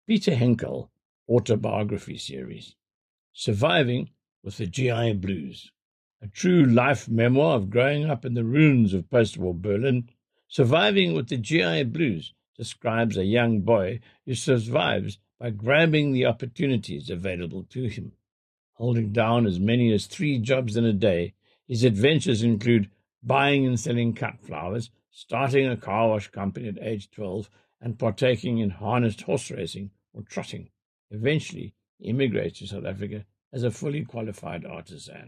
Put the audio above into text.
Peter Henkel autobiography series, Surviving with the GI Blues, a true life memoir of growing up in the ruins of post-war Berlin. Surviving with the GI Blues describes a young boy who survives by grabbing the opportunities available to him. Holding down as many as 3 jobs in a day, his adventures include buying and selling cut flowers, starting a car wash company at age 12, and partaking in harnessed horse racing or trotting. Eventually, he immigrates to South Africa as a fully qualified artisan.